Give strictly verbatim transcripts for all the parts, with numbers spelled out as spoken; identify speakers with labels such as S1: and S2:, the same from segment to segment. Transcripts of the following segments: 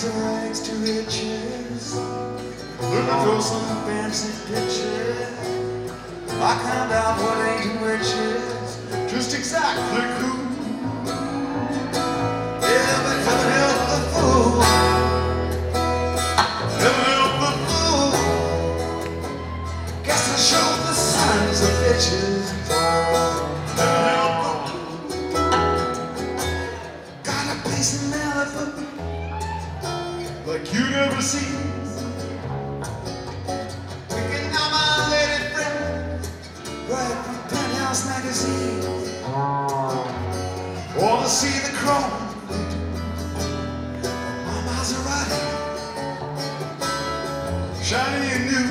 S1: rags are rags to riches. Looking for some fancy pictures. I found out what ancient witches just exactly who. Yeah, but heaven help the fool. Heaven help the fool. Guess I showed the signs of bitches. Heaven help the fool. Got a place in Malibu like you never seen. Picking out my lady friend right from Penthouse magazine. Wanna see the chrome my Maserati, shiny and new.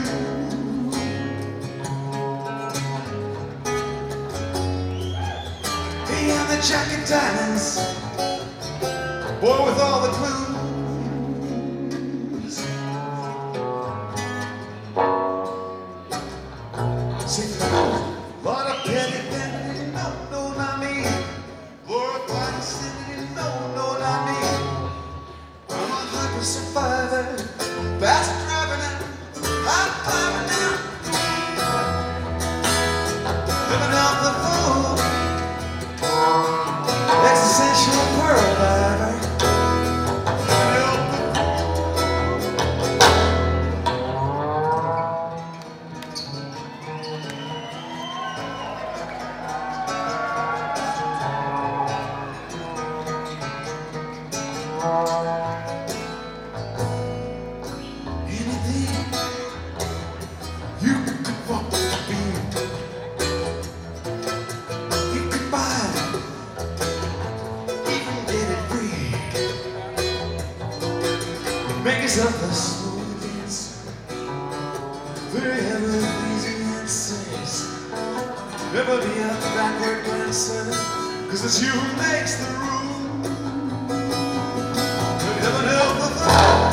S1: He and the jacket diamonds, boy with all the clues. See, a lot of petty vanity, no, no, not me. Glorified insanity, no, no, not me. I'm a hyper survivor, fast driving now, I'm climbing now. Living out the fool, existential pearl diver. Anything you could want to be, you could buy it, even get it free. Make yourself a smooth dancer, very ever easy answers. Never be a backward glancer, cause it's you who makes the rules. Heaven help the fool.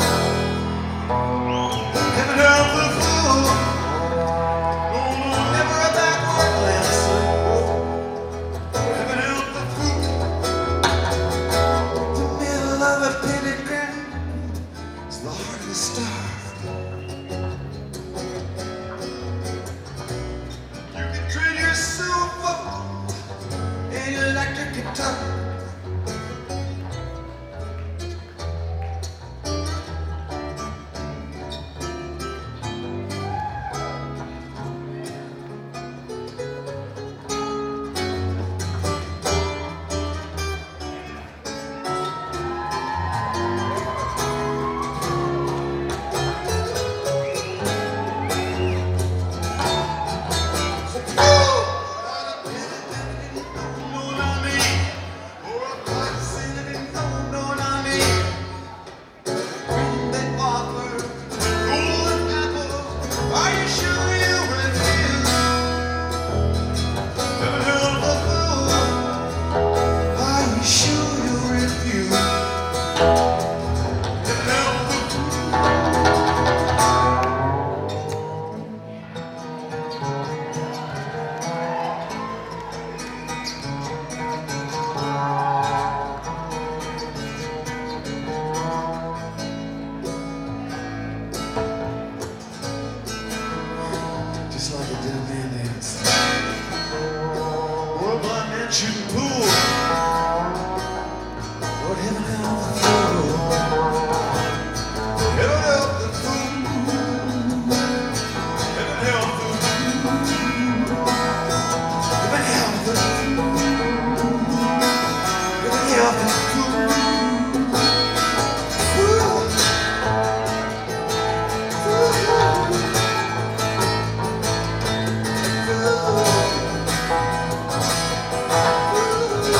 S1: Heaven help the fool. No, no, never a backward glancer. Heaven help the fool. The middle of a pentagram is the heart of the star. You can trade your silver and your electric guitar. Just like a dead man dance, or a blind man shooting pool, or heaven help the fool. Heaven help the fool. Heaven help the fool. Heaven help the fool. Heaven help the fool. Ooh.